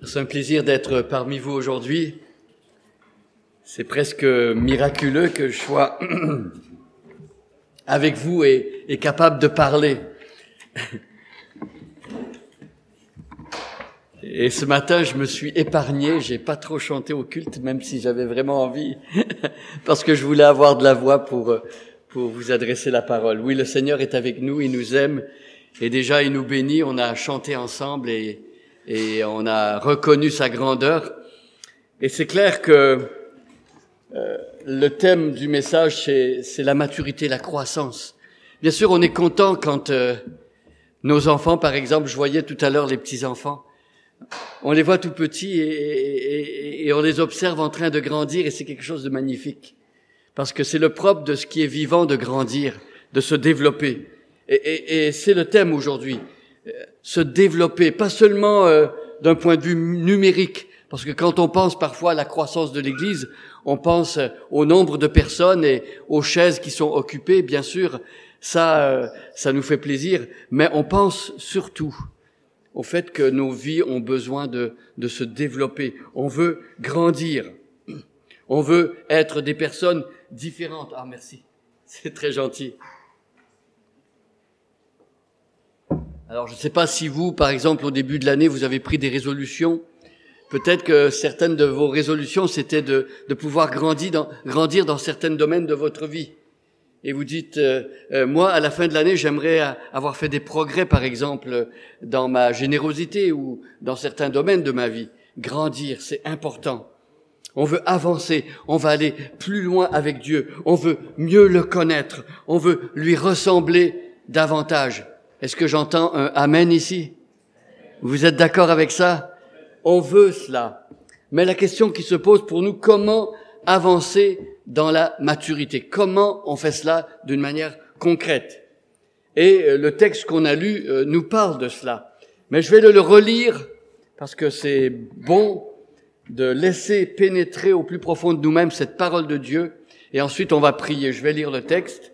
C'est un plaisir d'être parmi vous aujourd'hui. C'est presque miraculeux que je sois avec vous et capable de parler. Et ce matin, je me suis épargné, j'ai pas trop chanté au culte, même si j'avais vraiment envie, parce que je voulais avoir de la voix pour vous adresser la parole. Oui, le Seigneur est avec nous, il nous aime, et déjà il nous bénit. On a chanté ensemble et on a reconnu sa grandeur. Et c'est clair que le thème du message, c'est la maturité, la croissance. Bien sûr, on est content quand nos enfants, par exemple, je voyais tout à l'heure les petits-enfants, on les voit tout petits et on les observe en train de grandir, et c'est quelque chose de magnifique. Parce que c'est le propre de ce qui est vivant de grandir, de se développer. Et c'est le thème aujourd'hui. Se développer, pas seulement d'un point de vue numérique, parce que quand on pense parfois à la croissance de l'Église, on pense au nombre de personnes et aux chaises qui sont occupées, bien sûr, ça nous fait plaisir, mais on pense surtout au fait que nos vies ont besoin de se développer. On veut grandir, on veut être des personnes différentes. Ah, merci, c'est très gentil. Alors, je ne sais pas si vous, par exemple, au début de l'année, vous avez pris des résolutions. Peut-être que certaines de vos résolutions, c'était de pouvoir grandir dans certains domaines de votre vie. Et vous dites, moi, à la fin de l'année, j'aimerais avoir fait des progrès, par exemple, dans ma générosité ou dans certains domaines de ma vie. Grandir, c'est important. On veut avancer, on va aller plus loin avec Dieu, on veut mieux le connaître, on veut lui ressembler davantage. Est-ce que j'entends un amen ici? Vous êtes d'accord avec ça? On veut cela. Mais la question qui se pose pour nous, comment avancer dans la maturité? Comment on fait cela d'une manière concrète? Et le texte qu'on a lu nous parle de cela. Mais je vais le relire parce que c'est bon de laisser pénétrer au plus profond de nous-mêmes cette parole de Dieu. Et ensuite, on va prier. Je vais lire le texte.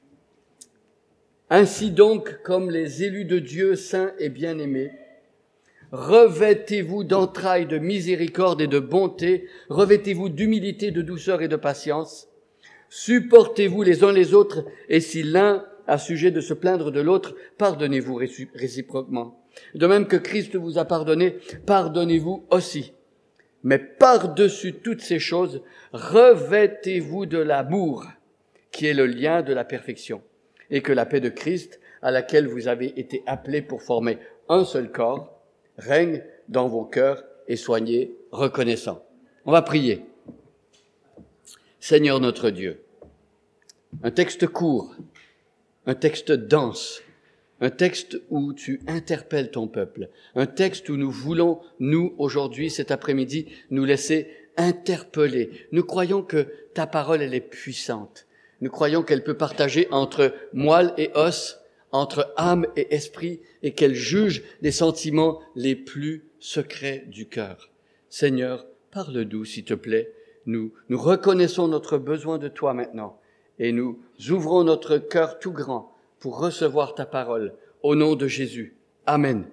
Ainsi donc, comme les élus de Dieu, saints et bien-aimés, revêtez-vous d'entrailles de miséricorde et de bonté, revêtez-vous d'humilité, de douceur et de patience, supportez-vous les uns les autres, et si l'un a sujet de se plaindre de l'autre, pardonnez-vous réciproquement. De même que Christ vous a pardonné, pardonnez-vous aussi. Mais par-dessus toutes ces choses, revêtez-vous de l'amour, qui est le lien de la perfection, et que la paix de Christ, à laquelle vous avez été appelés pour former un seul corps, règne dans vos cœurs et soyez reconnaissants. On va prier. Seigneur notre Dieu, un texte court, un texte dense, un texte où tu interpelles ton peuple, un texte où nous voulons, nous, aujourd'hui, cet après-midi, nous laisser interpeller. Nous croyons que ta parole, elle est puissante. Nous croyons qu'elle peut partager entre moelle et os, entre âme et esprit, et qu'elle juge les sentiments les plus secrets du cœur. Seigneur, parle-nous, s'il te plaît. Nous reconnaissons notre besoin de toi maintenant, et nous ouvrons notre cœur tout grand pour recevoir ta parole, au nom de Jésus. Amen.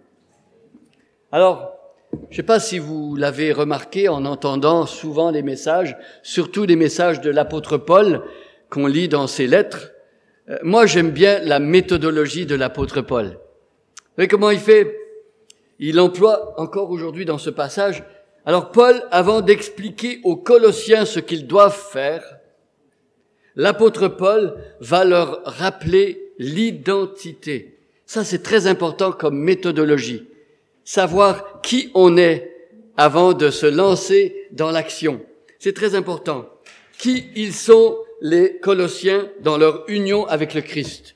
Alors, je ne sais pas si vous l'avez remarqué en entendant souvent les messages, surtout les messages de l'apôtre Paul, qu'on lit dans ses lettres. Moi, j'aime bien la méthodologie de l'apôtre Paul. Vous voyez comment il fait? Il emploie encore aujourd'hui dans ce passage. Alors Paul, avant d'expliquer aux Colossiens ce qu'ils doivent faire, l'apôtre Paul va leur rappeler l'identité. Ça, c'est très important comme méthodologie. Savoir qui on est avant de se lancer dans l'action. C'est très important. Qui ils sont, les Colossiens, dans leur union avec le Christ.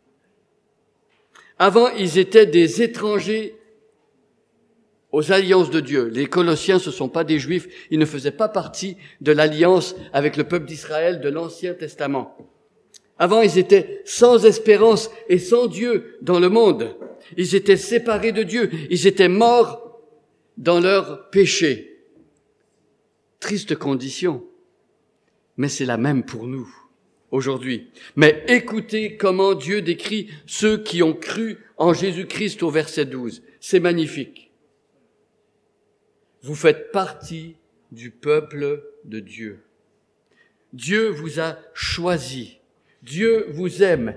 Avant, ils étaient des étrangers aux alliances de Dieu. Les Colossiens, ce ne sont pas des Juifs, ils ne faisaient pas partie de l'alliance avec le peuple d'Israël de l'Ancien Testament. Avant, ils étaient sans espérance et sans Dieu dans le monde. Ils étaient séparés de Dieu, ils étaient morts dans leurs péchés. Triste condition. Mais c'est la même pour nous, aujourd'hui. Mais écoutez comment Dieu décrit ceux qui ont cru en Jésus-Christ au verset 12. C'est magnifique. vous faites partie du peuple de Dieu. Dieu vous a choisi. Dieu vous aime.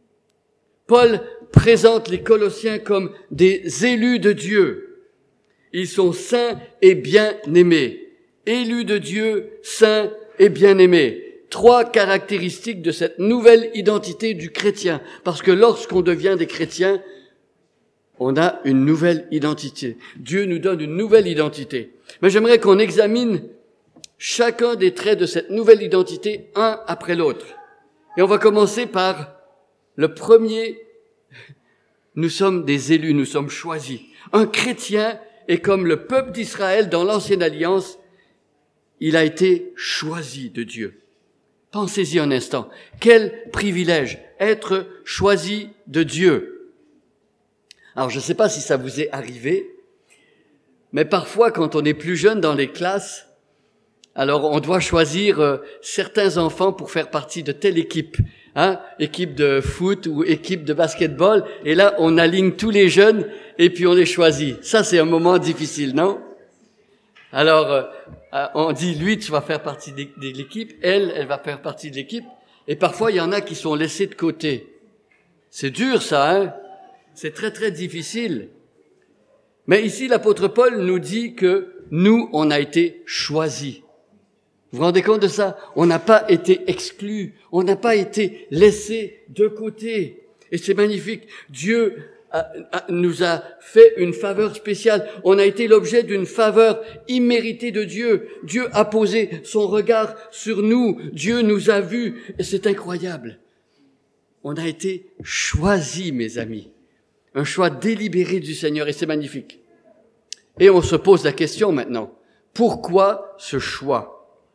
Paul présente les Colossiens comme des élus de Dieu. Ils sont saints et bien-aimés. Élus de Dieu, saints et bien-aimés. 3 caractéristiques de cette nouvelle identité du chrétien. Parce que lorsqu'on devient des chrétiens, on a une nouvelle identité. Dieu nous donne une nouvelle identité. Mais j'aimerais qu'on examine chacun des traits de cette nouvelle identité, un après l'autre. Et on va commencer par le premier. Nous sommes des élus, nous sommes choisis. Un chrétien est comme le peuple d'Israël dans l'Ancienne Alliance. Il a été choisi de Dieu. Pensez-y un instant. Quel privilège, être choisi de Dieu. Alors, je ne sais pas si ça vous est arrivé, mais parfois, quand on est plus jeune dans les classes, alors on doit choisir certains enfants pour faire partie de telle équipe, équipe de foot ou équipe de basketball, et là, on aligne tous les jeunes et puis on les choisit. Ça, c'est un moment difficile, non? Alors, on dit, lui, tu vas faire partie de l'équipe, elle va faire partie de l'équipe, et parfois, il y en a qui sont laissés de côté. C'est dur, ça, hein? C'est très, très difficile. Mais ici, l'apôtre Paul nous dit que nous, on a été choisis. Vous vous rendez compte de ça? On n'a pas été exclus, on n'a pas été laissés de côté. Et c'est magnifique. Dieu nous a fait une faveur spéciale. On a été l'objet d'une faveur imméritée de Dieu. Dieu a posé son regard sur nous. Dieu nous a vus. Et c'est incroyable. On a été choisis, mes amis. Un choix délibéré du Seigneur. Et c'est magnifique. Et on se pose la question maintenant. Pourquoi ce choix?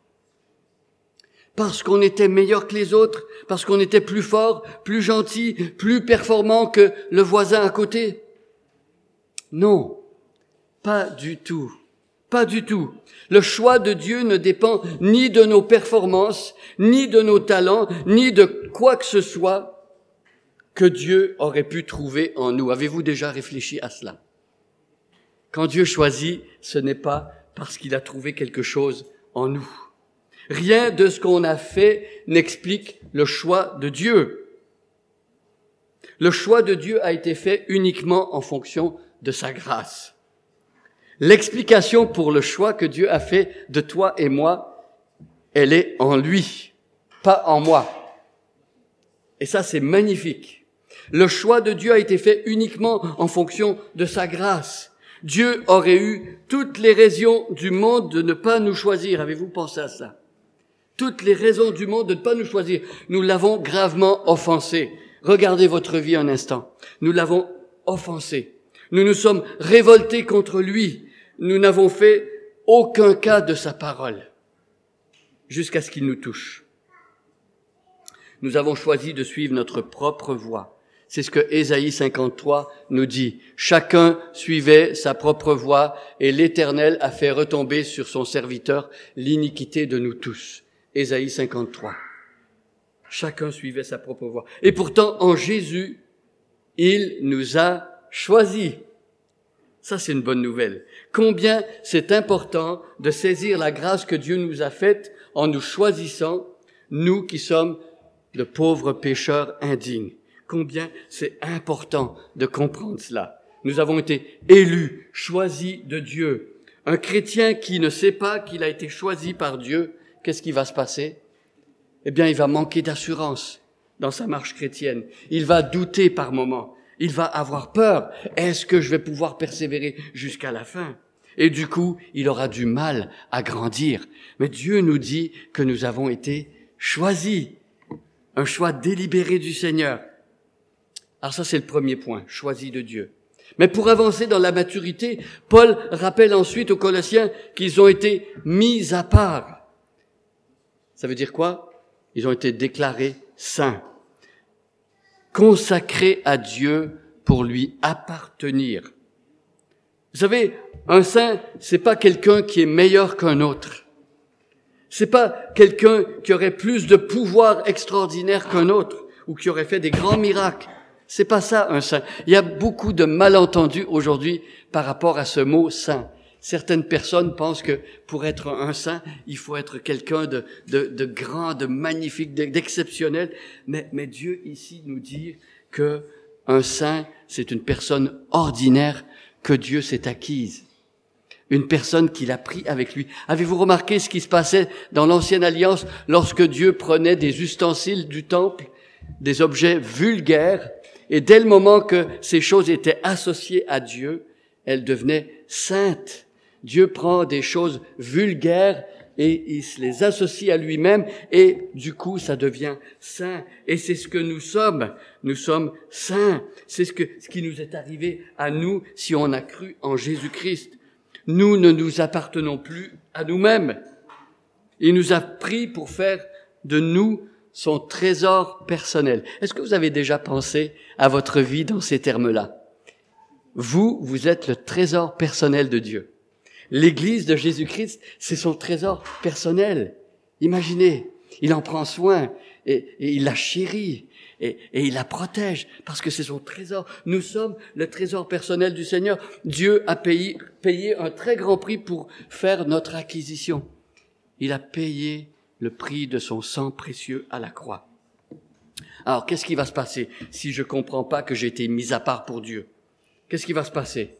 Parce qu'on était meilleur que les autres, parce qu'on était plus fort, plus gentil, plus performant que le voisin à côté? Non, pas du tout, pas du tout. Le choix de Dieu ne dépend ni de nos performances, ni de nos talents, ni de quoi que ce soit que Dieu aurait pu trouver en nous. Avez-vous déjà réfléchi à cela? Quand Dieu choisit, ce n'est pas parce qu'il a trouvé quelque chose en nous. Rien de ce qu'on a fait n'explique le choix de Dieu. Le choix de Dieu a été fait uniquement en fonction de sa grâce. L'explication pour le choix que Dieu a fait de toi et moi, elle est en lui, pas en moi. Et ça, c'est magnifique. Le choix de Dieu a été fait uniquement en fonction de sa grâce. Dieu aurait eu toutes les raisons du monde de ne pas nous choisir. Avez-vous pensé à ça? Toutes les raisons du monde de ne pas nous choisir. Nous l'avons gravement offensé. Regardez votre vie un instant. Nous l'avons offensé. Nous nous sommes révoltés contre lui. Nous n'avons fait aucun cas de sa parole. Jusqu'à ce qu'il nous touche. Nous avons choisi de suivre notre propre voie. C'est ce que Ésaïe 53 nous dit. Chacun suivait sa propre voie et l'Éternel a fait retomber sur son serviteur l'iniquité de nous tous. Ésaïe 53. Chacun suivait sa propre voie. Et pourtant, en Jésus, il nous a choisis. Ça, c'est une bonne nouvelle. Combien c'est important de saisir la grâce que Dieu nous a faite en nous choisissant, nous qui sommes de pauvres pécheurs indignes. Combien c'est important de comprendre cela. Nous avons été élus, choisis de Dieu. Un chrétien qui ne sait pas qu'il a été choisi par Dieu, qu'est-ce qui va se passer? Eh bien, il va manquer d'assurance dans sa marche chrétienne. Il va douter par moments. Il va avoir peur. Est-ce que je vais pouvoir persévérer jusqu'à la fin? Et du coup, il aura du mal à grandir. Mais Dieu nous dit que nous avons été choisis. Un choix délibéré du Seigneur. Alors ça, c'est le premier point, choisi de Dieu. Mais pour avancer dans la maturité, Paul rappelle ensuite aux Colossiens qu'ils ont été mis à part. Ça veut dire quoi? Ils ont été déclarés saints, consacrés à Dieu pour lui appartenir. Vous savez, un saint, c'est pas quelqu'un qui est meilleur qu'un autre. C'est pas quelqu'un qui aurait plus de pouvoir extraordinaire qu'un autre ou qui aurait fait des grands miracles. C'est pas ça, un saint. Il y a beaucoup de malentendus aujourd'hui par rapport à ce mot saint. Certaines personnes pensent que pour être un saint, il faut être quelqu'un de grand, de magnifique, d'exceptionnel. Mais Dieu ici nous dit que un saint, c'est une personne ordinaire que Dieu s'est acquise. Une personne qu'il a pris avec lui. Avez-vous remarqué ce qui se passait dans l'Ancienne Alliance lorsque Dieu prenait des ustensiles du temple, des objets vulgaires, et dès le moment que ces choses étaient associées à Dieu, elles devenaient saintes. Dieu prend des choses vulgaires et il se les associe à lui-même et du coup ça devient saint. Et c'est ce que nous sommes. Nous sommes saints. C'est ce qui nous est arrivé à nous si on a cru en Jésus-Christ. Nous ne nous appartenons plus à nous-mêmes. Il nous a pris pour faire de nous son trésor personnel. Est-ce que vous avez déjà pensé à votre vie dans ces termes-là? Vous êtes le trésor personnel de Dieu. L'Église de Jésus-Christ, c'est son trésor personnel. Imaginez, il en prend soin et il la chérit et il la protège parce que c'est son trésor. Nous sommes le trésor personnel du Seigneur. Dieu a payé un très grand prix pour faire notre acquisition. Il a payé le prix de son sang précieux à la croix. Alors, qu'est-ce qui va se passer si je comprends pas que j'ai été mis à part pour Dieu? Qu'est-ce qui va se passer?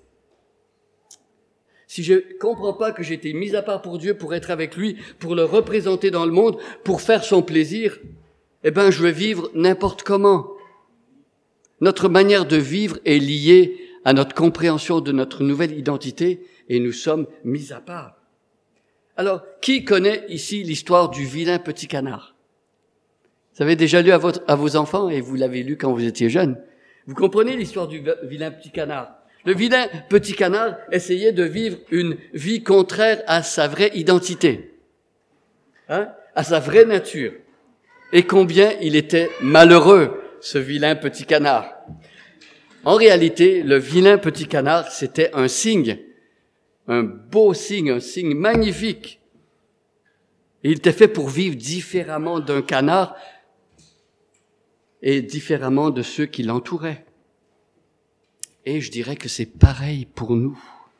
Si je comprends pas que j'ai été mis à part pour Dieu, pour être avec lui, pour le représenter dans le monde, pour faire son plaisir, je vais vivre n'importe comment. Notre manière de vivre est liée à notre compréhension de notre nouvelle identité et nous sommes mis à part. Alors, qui connaît ici l'histoire du vilain petit canard? Vous avez déjà lu à vos enfants et vous l'avez lu quand vous étiez jeune. Vous comprenez l'histoire du vilain petit canard? Le vilain petit canard essayait de vivre une vie contraire à sa vraie identité, à sa vraie nature. Et combien il était malheureux, ce vilain petit canard. En réalité, le vilain petit canard, c'était un signe, un beau signe, un signe magnifique. Et il était fait pour vivre différemment d'un canard et différemment de ceux qui l'entouraient. Et je dirais que c'est pareil pour nous.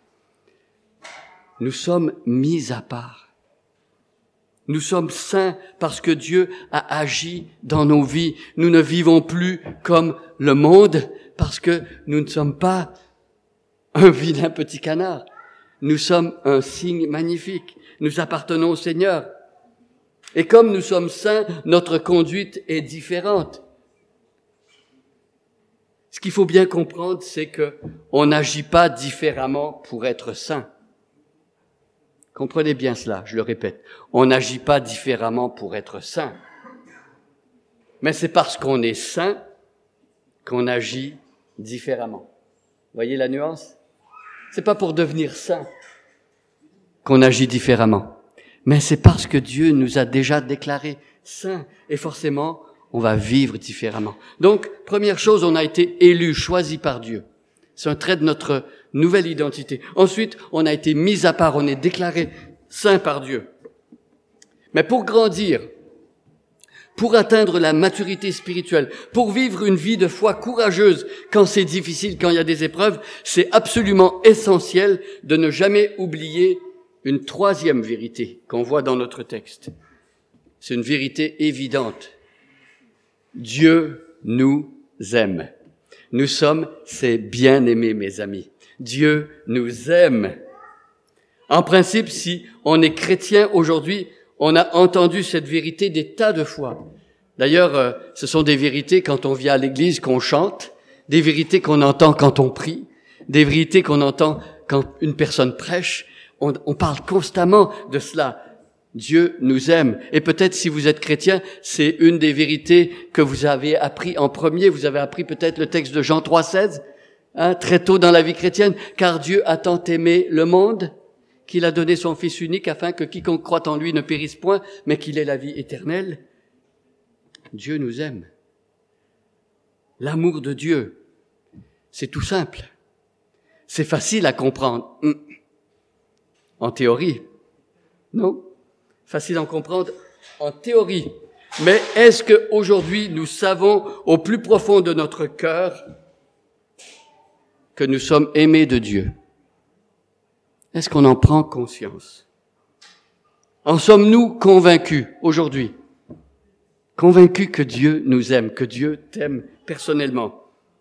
Nous sommes mis à part. Nous sommes saints parce que Dieu a agi dans nos vies. Nous ne vivons plus comme le monde parce que nous ne sommes pas un vilain petit canard. Nous sommes un signe magnifique. Nous appartenons au Seigneur. Et comme nous sommes saints, notre conduite est différente. Ce qu'il faut bien comprendre, c'est que on n'agit pas différemment pour être saint. Comprenez bien cela, je le répète. On n'agit pas différemment pour être saint. Mais c'est parce qu'on est saint qu'on agit différemment. Voyez la nuance? C'est pas pour devenir saint qu'on agit différemment. Mais c'est parce que Dieu nous a déjà déclarés saints. Et forcément, on va vivre différemment. Donc, première chose, on a été élus, choisis par Dieu. C'est un trait de notre nouvelle identité. Ensuite, on a été mis à part, on est déclaré saint par Dieu. Mais pour grandir, pour atteindre la maturité spirituelle, pour vivre une vie de foi courageuse quand c'est difficile, quand il y a des épreuves, c'est absolument essentiel de ne jamais oublier une troisième vérité qu'on voit dans notre texte. C'est une vérité évidente. Dieu nous aime. Nous sommes ses bien-aimés, mes amis. Dieu nous aime. En principe, si on est chrétien aujourd'hui, on a entendu cette vérité des tas de fois. D'ailleurs, ce sont des vérités quand on vient à l'église qu'on chante, des vérités qu'on entend quand on prie, des vérités qu'on entend quand une personne prêche. On parle constamment de cela. Dieu nous aime. Et peut-être si vous êtes chrétien, c'est une des vérités que vous avez appris en premier. Vous avez appris peut-être le texte de Jean 3,16, très tôt dans la vie chrétienne. Car Dieu a tant aimé le monde qu'il a donné son Fils unique afin que quiconque croit en lui ne périsse point, mais qu'il ait la vie éternelle. Dieu nous aime. L'amour de Dieu, c'est tout simple. C'est facile à comprendre. En théorie, non? Facile à comprendre en théorie. Mais est-ce que aujourd'hui nous savons au plus profond de notre cœur que nous sommes aimés de Dieu? Est-ce qu'on en prend conscience? En sommes-nous convaincus aujourd'hui? Convaincus que Dieu nous aime, que Dieu t'aime personnellement?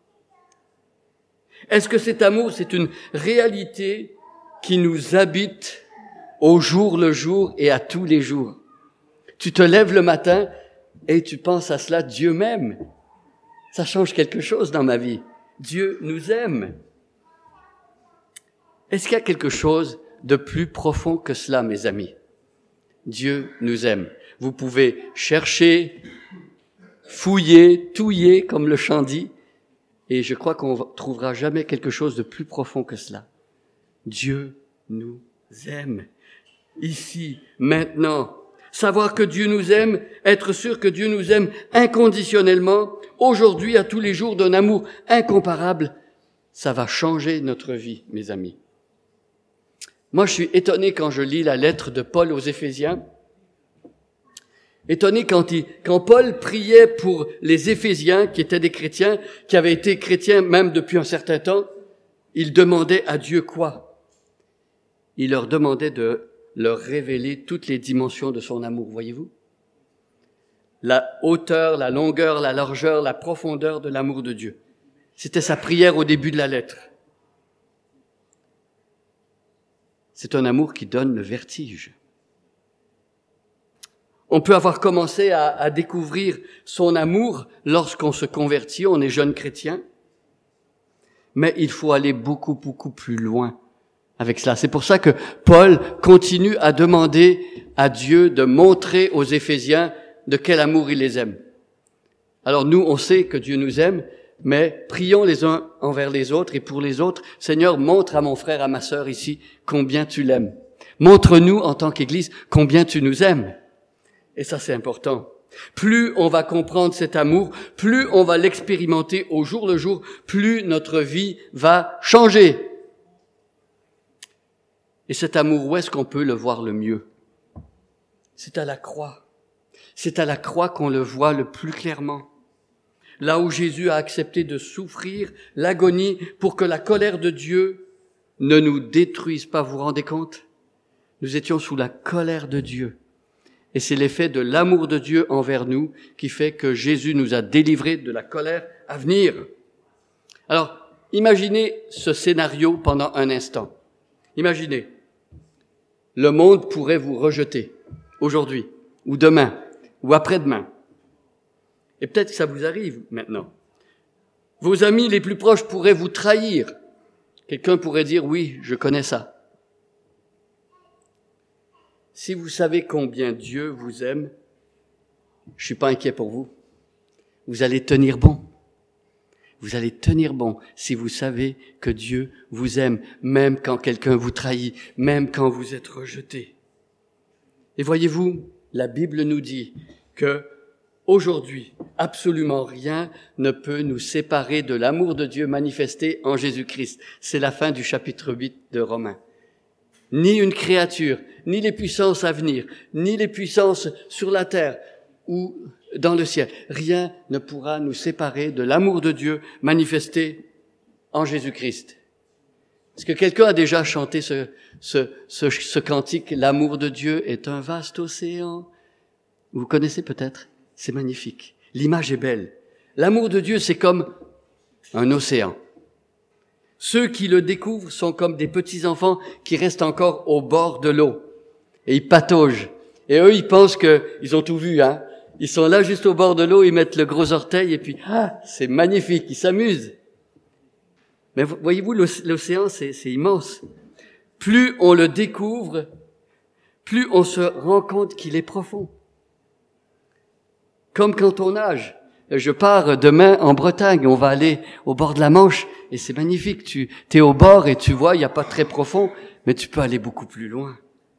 Est-ce que cet amour, c'est une réalité qui nous habite au jour le jour et à tous les jours? Tu te lèves le matin et tu penses à cela, Dieu m'aime. Ça change quelque chose dans ma vie. Dieu nous aime. Est-ce qu'il y a quelque chose de plus profond que cela, mes amis? Dieu nous aime. Vous pouvez chercher, fouiller, touiller, comme le chant dit, et je crois qu'on ne trouvera jamais quelque chose de plus profond que cela. Dieu nous aime. Ici, maintenant, savoir que Dieu nous aime, être sûr que Dieu nous aime inconditionnellement, aujourd'hui, à tous les jours, d'un amour incomparable, ça va changer notre vie, mes amis. Moi, je suis étonné quand je lis la lettre de Paul aux Éphésiens. Étonné quand Paul priait pour les Éphésiens, qui étaient des chrétiens, qui avaient été chrétiens même depuis un certain temps, il demandait à Dieu quoi? Il leur demandait de leur révéler toutes les dimensions de son amour, voyez-vous? La hauteur, la longueur, la largeur, la profondeur de l'amour de Dieu. C'était sa prière au début de la lettre. C'est un amour qui donne le vertige. On peut avoir commencé à découvrir son amour lorsqu'on se convertit, on est jeune chrétien, mais il faut aller beaucoup, beaucoup plus loin avec cela. C'est pour ça que Paul continue à demander à Dieu de montrer aux Éphésiens de quel amour il les aime. Alors nous, on sait que Dieu nous aime, mais prions les uns envers les autres et pour les autres. Seigneur, montre à mon frère, à ma sœur ici, combien tu l'aimes. Montre-nous en tant qu'Église combien tu nous aimes. Et ça, c'est important. Plus on va comprendre cet amour, plus on va l'expérimenter au jour le jour, plus notre vie va changer. Et cet amour, où est-ce qu'on peut le voir le mieux? C'est à la croix. C'est à la croix qu'on le voit le plus clairement. Là où Jésus a accepté de souffrir l'agonie pour que la colère de Dieu ne nous détruise pas, vous vous rendez compte? Nous étions sous la colère de Dieu. Et c'est l'effet de l'amour de Dieu envers nous qui fait que Jésus nous a délivrés de la colère à venir. Alors, imaginez ce scénario pendant un instant. Imaginez, le monde pourrait vous rejeter aujourd'hui, ou demain, ou après-demain. Et peut-être que ça vous arrive maintenant. Vos amis les plus proches pourraient vous trahir. Quelqu'un pourrait dire, oui, je connais ça. Si vous savez combien Dieu vous aime, je suis pas inquiet pour vous. Vous allez tenir bon. Vous allez tenir bon si vous savez que Dieu vous aime, même quand quelqu'un vous trahit, même quand vous êtes rejeté. Et voyez-vous, la Bible nous dit que aujourd'hui, absolument rien ne peut nous séparer de l'amour de Dieu manifesté en Jésus-Christ. C'est la fin du chapitre 8 de Romains. Ni une créature, ni les puissances à venir, ni les puissances sur la terre ou dans le ciel. Rien ne pourra nous séparer de l'amour de Dieu manifesté en Jésus-Christ. Est-ce que quelqu'un a déjà chanté ce cantique? L'amour de Dieu est un vaste océan. Vous connaissez peut-être? C'est magnifique. L'image est belle. L'amour de Dieu, c'est comme un océan. Ceux qui le découvrent sont comme des petits-enfants qui restent encore au bord de l'eau. Et ils pataugent. Et eux, ils pensent qu'ils ont tout vu, hein. Ils sont là juste au bord de l'eau, ils mettent le gros orteil et puis, c'est magnifique, ils s'amusent. Mais voyez-vous, l'océan, c'est immense. Plus on le découvre, plus on se rend compte qu'il est profond. Comme quand on nage. Je pars demain en Bretagne, on va aller au bord de la Manche et c'est magnifique. Tu es au bord et tu vois, il n'y a pas très profond, mais tu peux aller beaucoup plus loin.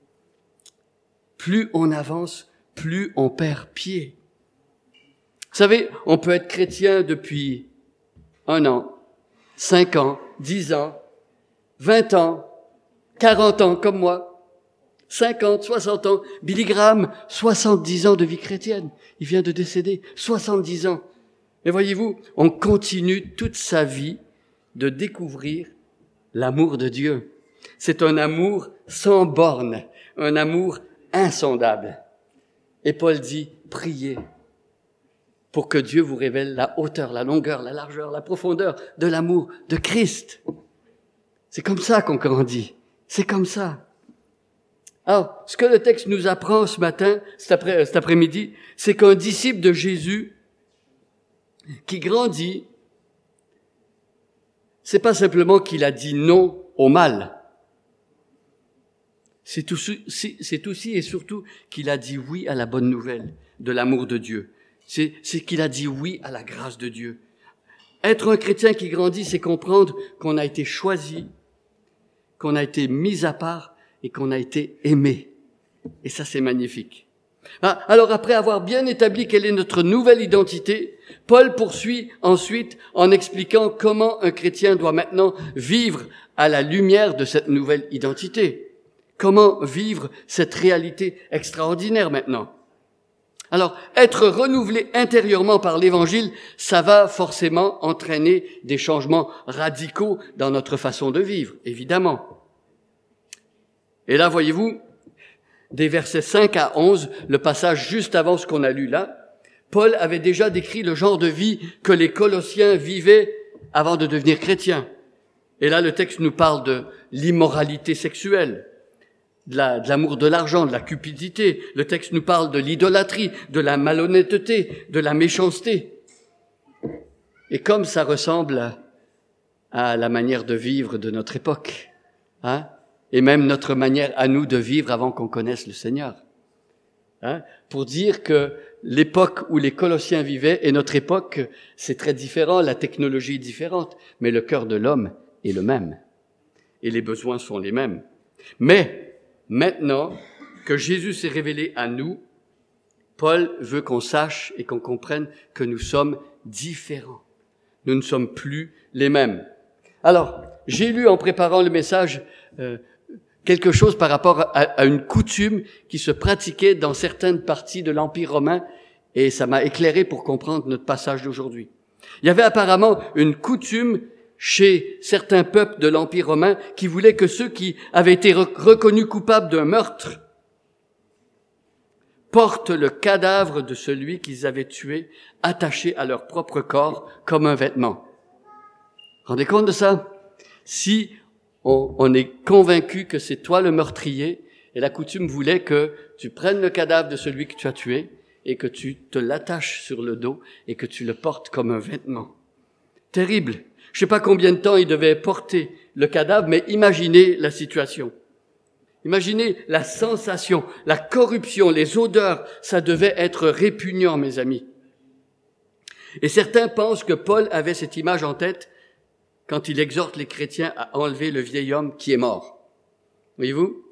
Plus on avance, plus on perd pied. Vous savez, on peut être chrétien depuis 1 an, 5 ans, 10 ans, 20 ans, 40 ans comme moi. 50, 60 ans. Billy Graham, 70 ans de vie chrétienne. Il vient de décéder. 70 ans. Mais voyez-vous, on continue toute sa vie de découvrir l'amour de Dieu. C'est un amour sans borne, un amour insondable. Et Paul dit, priez pour que Dieu vous révèle la hauteur, la longueur, la largeur, la profondeur de l'amour de Christ. C'est comme ça qu'on grandit. C'est comme ça. Alors, ce que le texte nous apprend ce matin, cet après-midi, c'est qu'un disciple de Jésus qui grandit, c'est pas simplement qu'il a dit non au mal. C'est aussi et surtout qu'il a dit oui à la bonne nouvelle de l'amour de Dieu. C'est qu'il a dit oui à la grâce de Dieu. Être un chrétien qui grandit, c'est comprendre qu'on a été choisi, qu'on a été mis à part et qu'on a été aimé. Et ça, c'est magnifique. Alors, après avoir bien établi quelle est notre nouvelle identité, Paul poursuit ensuite en expliquant comment un chrétien doit maintenant vivre à la lumière de cette nouvelle identité. Comment vivre cette réalité extraordinaire maintenant? Alors, être renouvelé intérieurement par l'Évangile, ça va forcément entraîner des changements radicaux dans notre façon de vivre, évidemment. Et là, voyez-vous, des versets 5 à 11, le passage juste avant ce qu'on a lu là, Paul avait déjà décrit le genre de vie que les Colossiens vivaient avant de devenir chrétiens. Et là, le texte nous parle de l'immoralité sexuelle, de l'amour de l'argent, de la cupidité. Le texte nous parle de l'idolâtrie, de la malhonnêteté, de la méchanceté. Et comme ça ressemble à la manière de vivre de notre époque, et même notre manière à nous de vivre avant qu'on connaisse le Seigneur. Pour dire que l'époque où les Colossiens vivaient et notre époque, c'est très différent, la technologie est différente, mais le cœur de l'homme est le même. Et les besoins sont les mêmes. Mais maintenant que Jésus s'est révélé à nous, Paul veut qu'on sache et qu'on comprenne que nous sommes différents. Nous ne sommes plus les mêmes. Alors, j'ai lu en préparant le message quelque chose par rapport à une coutume qui se pratiquait dans certaines parties de l'Empire romain, et ça m'a éclairé pour comprendre notre passage d'aujourd'hui. Il y avait apparemment une coutume chez certains peuples de l'Empire romain qui voulaient que ceux qui avaient été reconnus coupables d'un meurtre portent le cadavre de celui qu'ils avaient tué attaché à leur propre corps comme un vêtement. Rendez compte de ça? Si on est convaincu que c'est toi le meurtrier, et la coutume voulait que tu prennes le cadavre de celui que tu as tué et que tu te l'attaches sur le dos et que tu le portes comme un vêtement. Terrible. Je sais pas combien de temps il devait porter le cadavre, mais imaginez la situation. Imaginez la sensation, la corruption, les odeurs, ça devait être répugnant, mes amis. Et certains pensent que Paul avait cette image en tête quand il exhorte les chrétiens à enlever le vieil homme qui est mort. Voyez-vous?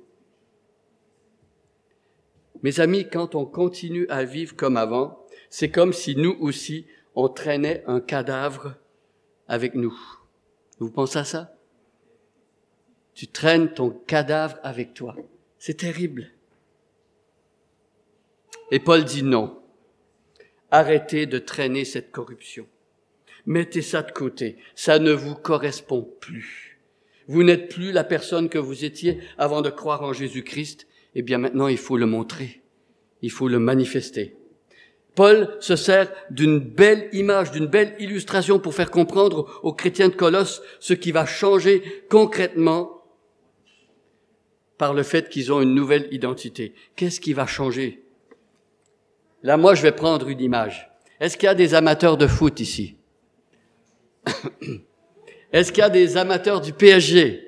Mes amis, quand on continue à vivre comme avant, c'est comme si nous aussi, on traînait un cadavre avec nous. Vous pensez à ça? Tu traînes ton cadavre avec toi. C'est terrible. Et Paul dit non. Arrêtez de traîner cette corruption. Mettez ça de côté. Ça ne vous correspond plus. Vous n'êtes plus la personne que vous étiez avant de croire en Jésus-Christ. Eh bien, maintenant, il faut le montrer. Il faut le manifester. Paul se sert d'une belle image, d'une belle illustration pour faire comprendre aux chrétiens de Colosse ce qui va changer concrètement par le fait qu'ils ont une nouvelle identité. Qu'est-ce qui va changer? Là, moi, je vais prendre une image. Est-ce qu'il y a des amateurs de foot ici? Est-ce qu'il y a des amateurs du PSG?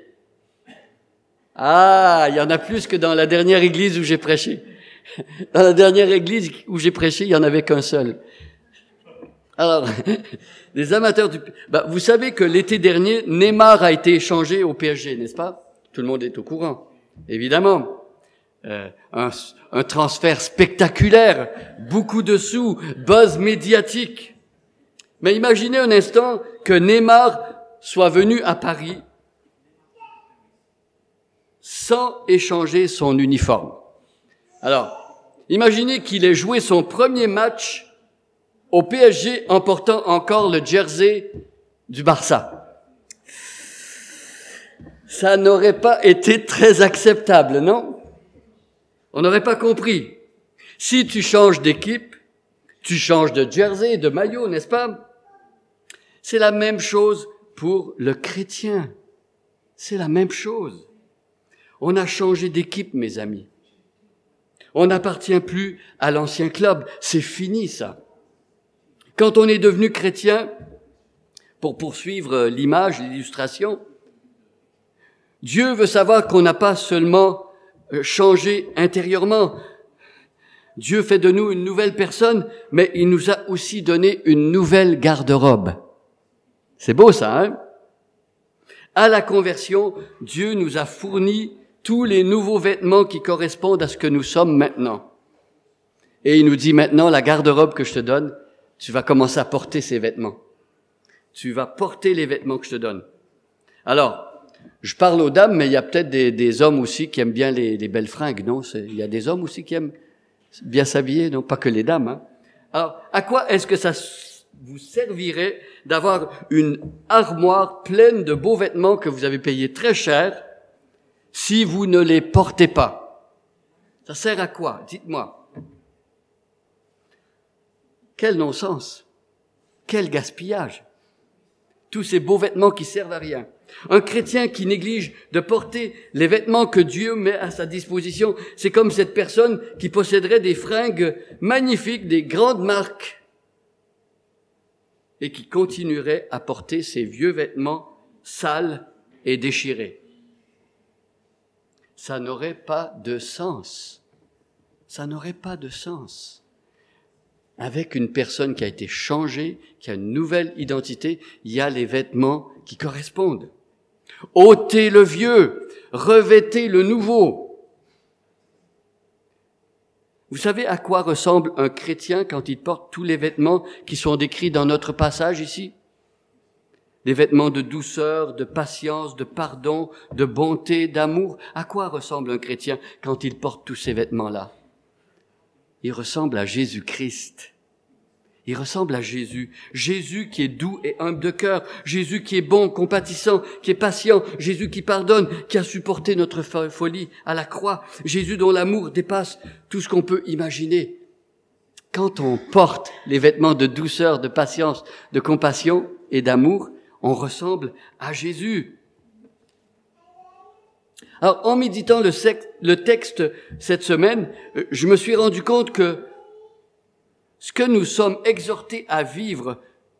Ah, il y en a plus que dans la dernière église où j'ai prêché. Dans la dernière église où j'ai prêché, il y en avait qu'un seul. Alors, les amateurs vous savez que l'été dernier, Neymar a été échangé au PSG, n'est-ce pas? Tout le monde est au courant, évidemment. Un transfert spectaculaire, beaucoup de sous, buzz médiatique. Mais imaginez un instant que Neymar soit venu à Paris sans échanger son uniforme. Alors, imaginez qu'il ait joué son premier match au PSG en portant encore le jersey du Barça. ça n'aurait pas été très acceptable, non? On n'aurait pas compris. Si tu changes d'équipe, tu changes de jersey, de maillot, n'est-ce pas? C'est la même chose pour le chrétien. C'est la même chose. On a changé d'équipe, mes amis. On n'appartient plus à l'ancien club. C'est fini, ça. Quand on est devenu chrétien, pour poursuivre l'image, l'illustration, Dieu veut savoir qu'on n'a pas seulement changé intérieurement. Dieu fait de nous une nouvelle personne, mais il nous a aussi donné une nouvelle garde-robe. C'est beau, ça, hein? À la conversion, Dieu nous a fourni tous les nouveaux vêtements qui correspondent à ce que nous sommes maintenant. Et il nous dit maintenant, la garde-robe que je te donne, tu vas commencer à porter ces vêtements. Tu vas porter les vêtements que je te donne. Alors, je parle aux dames, mais il y a peut-être des hommes aussi qui aiment bien les belles fringues, non? Il y a des hommes aussi qui aiment bien s'habiller, non? Pas que les dames, hein? Alors, à quoi est-ce que ça vous servirait d'avoir une armoire pleine de beaux vêtements que vous avez payés très cher si vous ne les portez pas? Ça sert à quoi? Dites-moi. Quel non-sens! Quel gaspillage! Tous ces beaux vêtements qui servent à rien. Un chrétien qui néglige de porter les vêtements que Dieu met à sa disposition, c'est comme cette personne qui posséderait des fringues magnifiques, des grandes marques, et qui continuerait à porter ses vieux vêtements sales et déchirés. Ça n'aurait pas de sens. Ça n'aurait pas de sens. Avec une personne qui a été changée, qui a une nouvelle identité, il y a les vêtements qui correspondent. Ôtez le vieux, revêtez le nouveau. Vous savez à quoi ressemble un chrétien quand il porte tous les vêtements qui sont décrits dans notre passage ici? Des vêtements de douceur, de patience, de pardon, de bonté, d'amour. À quoi ressemble un chrétien quand il porte tous ces vêtements-là? Il ressemble à Jésus-Christ. Il ressemble à Jésus. Jésus qui est doux et humble de cœur. Jésus qui est bon, compatissant, qui est patient. Jésus qui pardonne, qui a supporté notre folie à la croix. Jésus dont l'amour dépasse tout ce qu'on peut imaginer. Quand on porte les vêtements de douceur, de patience, de compassion et d'amour, on ressemble à Jésus. Alors, en méditant le texte cette semaine, je me suis rendu compte que ce que nous sommes exhortés à vivre,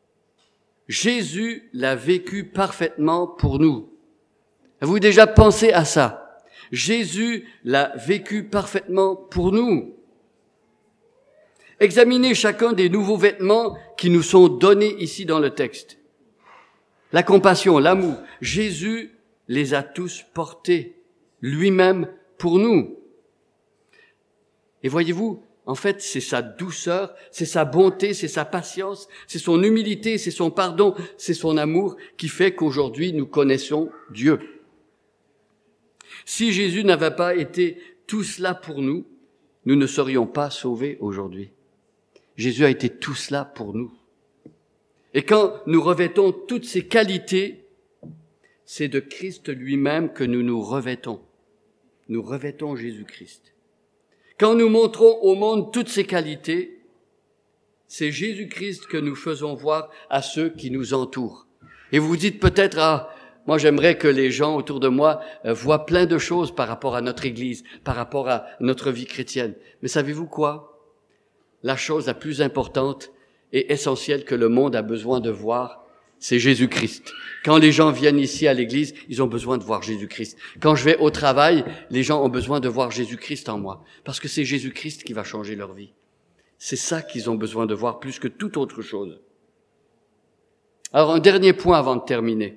Jésus l'a vécu parfaitement pour nous. Avez-vous déjà pensé à ça? Jésus l'a vécu parfaitement pour nous. Examinez chacun des nouveaux vêtements qui nous sont donnés ici dans le texte. La compassion, l'amour, Jésus les a tous portés lui-même pour nous. Et voyez-vous, en fait, c'est sa douceur, c'est sa bonté, c'est sa patience, c'est son humilité, c'est son pardon, c'est son amour qui fait qu'aujourd'hui nous connaissons Dieu. Si Jésus n'avait pas été tout cela pour nous, nous ne serions pas sauvés aujourd'hui. Jésus a été tout cela pour nous. Et quand nous revêtons toutes ces qualités, c'est de Christ lui-même que nous nous revêtons. Nous revêtons Jésus-Christ. Quand nous montrons au monde toutes ces qualités, c'est Jésus-Christ que nous faisons voir à ceux qui nous entourent. Et vous vous dites peut-être, moi j'aimerais que les gens autour de moi voient plein de choses par rapport à notre Église, par rapport à notre vie chrétienne. Mais savez-vous quoi? La chose la plus importante et essentielle que le monde a besoin de voir, c'est Jésus-Christ. Quand les gens viennent ici à l'église, ils ont besoin de voir Jésus-Christ. Quand je vais au travail, les gens ont besoin de voir Jésus-Christ en moi. Parce que c'est Jésus-Christ qui va changer leur vie. C'est ça qu'ils ont besoin de voir plus que toute autre chose. Alors, un dernier point avant de terminer.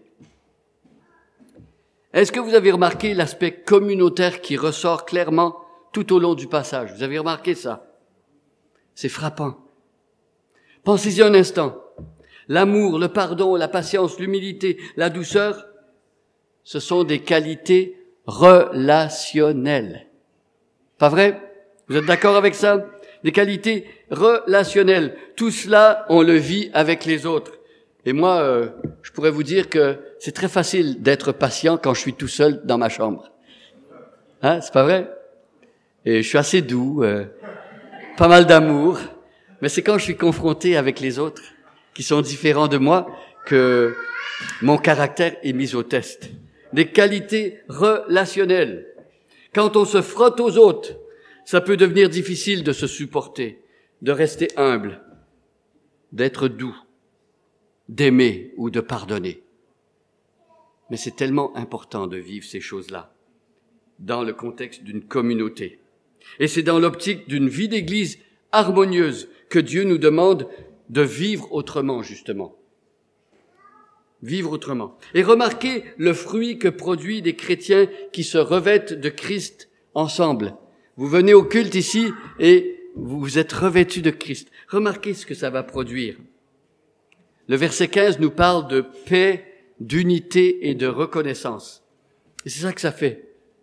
Est-ce que vous avez remarqué l'aspect communautaire qui ressort clairement tout au long du passage? Vous avez remarqué ça? C'est frappant. Pensez-y un instant. L'amour, le pardon, la patience, l'humilité, la douceur, ce sont des qualités relationnelles. Pas vrai? Vous êtes d'accord avec ça? Des qualités relationnelles. Tout cela, on le vit avec les autres. Et moi, je pourrais vous dire que c'est très facile d'être patient quand je suis tout seul dans ma chambre. Hein, c'est pas vrai? Et je suis assez doux, pas mal d'amour, mais c'est quand je suis confronté avec les autres, qui sont différents de moi, que mon caractère est mis au test. Des qualités relationnelles. Quand on se frotte aux autres, ça peut devenir difficile de se supporter, de rester humble, d'être doux, d'aimer ou de pardonner. Mais c'est tellement important de vivre ces choses-là dans le contexte d'une communauté. Et c'est dans l'optique d'une vie d'église harmonieuse que Dieu nous demande de vivre autrement, justement. Vivre autrement. Et remarquez le fruit que produit des chrétiens qui se revêtent de Christ ensemble. Vous venez au culte ici et vous vous êtes revêtus de Christ. Remarquez ce que ça va produire. Le verset 15 nous parle de paix, d'unité et de reconnaissance. Et c'est ça que ça fait.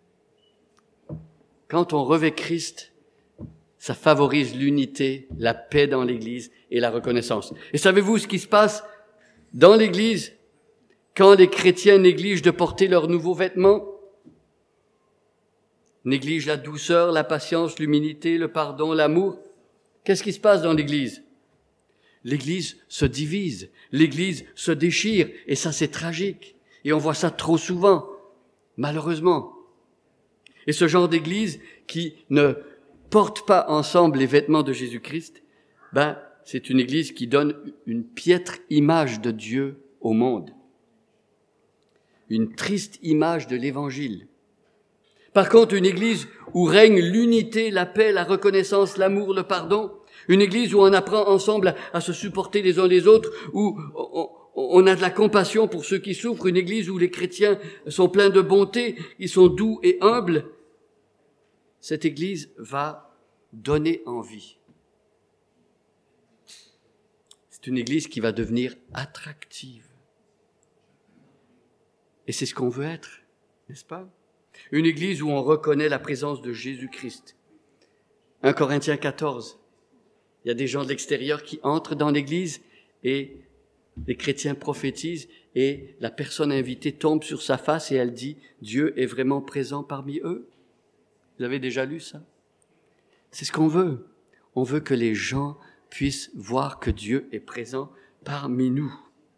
Quand on revêt Christ, ça favorise l'unité, la paix dans l'Église et la reconnaissance. Et savez-vous ce qui se passe dans l'Église quand les chrétiens négligent de porter leurs nouveaux vêtements? Négligent la douceur, la patience, l'humilité, le pardon, l'amour. Qu'est-ce qui se passe dans l'Église? L'Église se divise, l'Église se déchire, et ça c'est tragique. Et on voit ça trop souvent, malheureusement. Et ce genre d'Église qui ne porte pas ensemble les vêtements de Jésus-Christ, c'est une Église qui donne une piètre image de Dieu au monde. Une triste image de l'Évangile. Par contre, une Église où règne l'unité, la paix, la reconnaissance, l'amour, le pardon, une Église où on apprend ensemble à se supporter les uns les autres, où on a de la compassion pour ceux qui souffrent, une Église où les chrétiens sont pleins de bonté, ils sont doux et humbles, cette Église va donner envie. C'est une Église qui va devenir attractive. Et c'est ce qu'on veut être, n'est-ce pas? Une Église où on reconnaît la présence de Jésus-Christ. 1 Corinthiens 14. Il y a des gens de l'extérieur qui entrent dans l'Église et les chrétiens prophétisent et la personne invitée tombe sur sa face et elle dit « Dieu est vraiment présent parmi eux ». Vous avez déjà lu ça? C'est ce qu'on veut. On veut que les gens puissent voir que Dieu est présent parmi nous.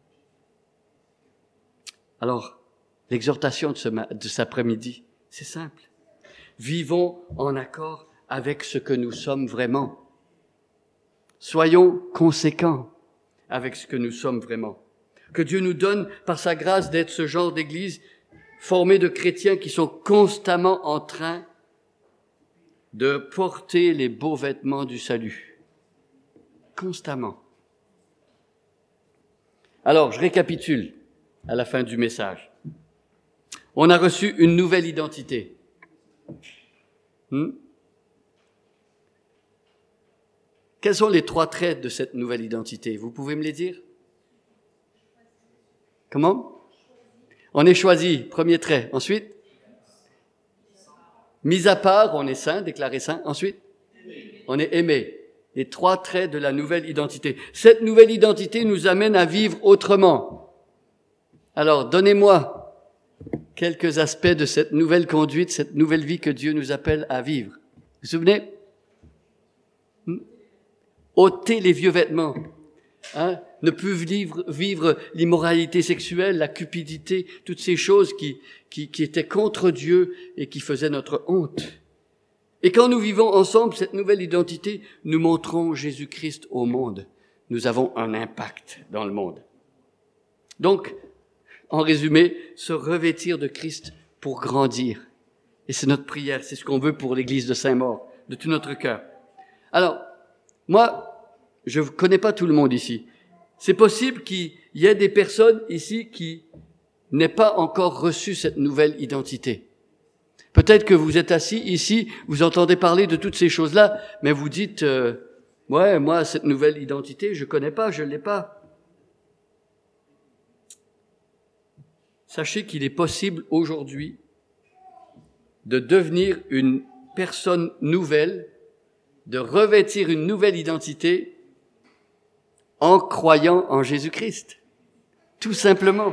Alors, l'exhortation de cet après-midi, c'est simple. Vivons en accord avec ce que nous sommes vraiment. Soyons conséquents avec ce que nous sommes vraiment. Que Dieu nous donne, par sa grâce, d'être ce genre d'église formée de chrétiens qui sont constamment en train de porter les beaux vêtements du salut. Constamment. Alors, je récapitule à la fin du message. On a reçu une nouvelle identité. Quels sont les 3 traits de cette nouvelle identité? Vous pouvez me les dire? Comment? On est choisi, premier trait. Ensuite? Mis à part, on est saint, déclaré saint. Ensuite? On est aimé. Les 3 traits de la nouvelle identité. Cette nouvelle identité nous amène à vivre autrement. Alors, donnez-moi quelques aspects de cette nouvelle conduite, cette nouvelle vie que Dieu nous appelle à vivre. Vous vous souvenez? Ôter les vieux vêtements. Ne plus vivre l'immoralité sexuelle, la cupidité, toutes ces choses qui étaient contre Dieu et qui faisaient notre honte. Et quand nous vivons ensemble cette nouvelle identité, nous montrons Jésus-Christ au monde. Nous avons un impact dans le monde. Donc, en résumé, se revêtir de Christ pour grandir. Et c'est notre prière, c'est ce qu'on veut pour l'Église de Saint-Maur, de tout notre cœur. Alors, moi, je ne connais pas tout le monde ici. C'est possible qu'il y ait des personnes ici qui n'aient pas encore reçu cette nouvelle identité. Peut-être que vous êtes assis ici, vous entendez parler de toutes ces choses-là, mais vous dites, ouais, moi, cette nouvelle identité, je connais pas, je l'ai pas. Sachez qu'il est possible aujourd'hui de devenir une personne nouvelle, de revêtir une nouvelle identité en croyant en Jésus-Christ. Tout simplement.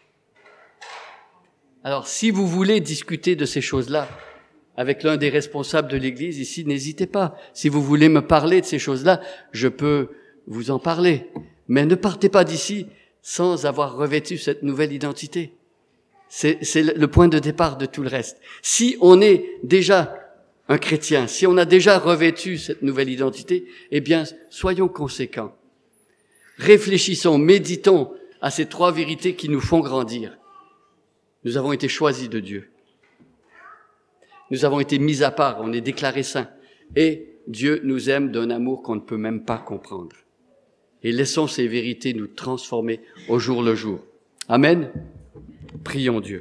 Alors, si vous voulez discuter de ces choses-là avec l'un des responsables de l'Église ici, n'hésitez pas. Si vous voulez me parler de ces choses-là, je peux vous en parler. Mais ne partez pas d'ici sans avoir revêtu cette nouvelle identité. C'est le point de départ de tout le reste. Si on est déjà un chrétien, si on a déjà revêtu cette nouvelle identité, eh bien, soyons conséquents. Réfléchissons, méditons à ces 3 vérités qui nous font grandir. Nous avons été choisis de Dieu. Nous avons été mis à part, on est déclarés saints. Et Dieu nous aime d'un amour qu'on ne peut même pas comprendre. Et laissons ces vérités nous transformer au jour le jour. Amen. Prions Dieu.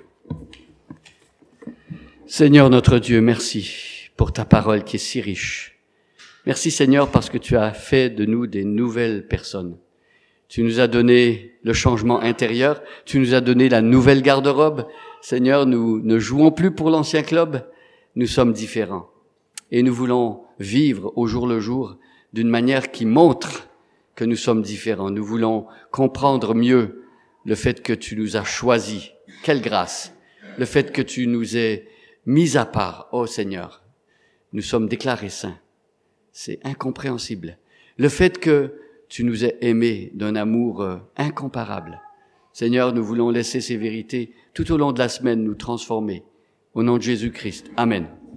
Seigneur notre Dieu, merci pour ta parole qui est si riche. Merci Seigneur parce que tu as fait de nous des nouvelles personnes. Tu nous as donné le changement intérieur, tu nous as donné la nouvelle garde-robe. Seigneur, nous ne jouons plus pour l'ancien club, nous sommes différents. Et nous voulons vivre au jour le jour d'une manière qui montre que nous sommes différents. Nous voulons comprendre mieux le fait que tu nous as choisis. Quelle grâce! Le fait que tu nous aies mis à part. Oh Seigneur, nous sommes déclarés saints. C'est incompréhensible. Le fait que tu nous aies aimés d'un amour incomparable. Seigneur, nous voulons laisser ces vérités tout au long de la semaine nous transformer. Au nom de Jésus-Christ. Amen.